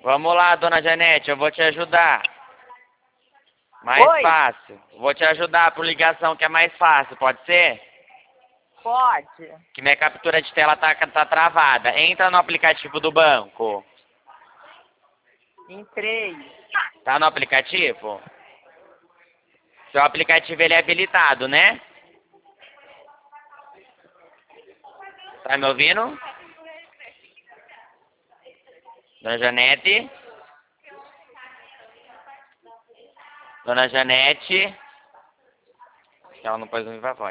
Vamos lá, dona Janete, eu vou te ajudar. Mais Oi? fácil. Vou te ajudar por ligação, que é mais fácil, pode ser? Pode. Que minha captura de tela tá travada. Entra no aplicativo do banco. Entrei. Tá no aplicativo? Seu aplicativo ele é habilitado, né? Tá me ouvindo? Dona Janete? Dona Janete? Ela não pôs no viva voz.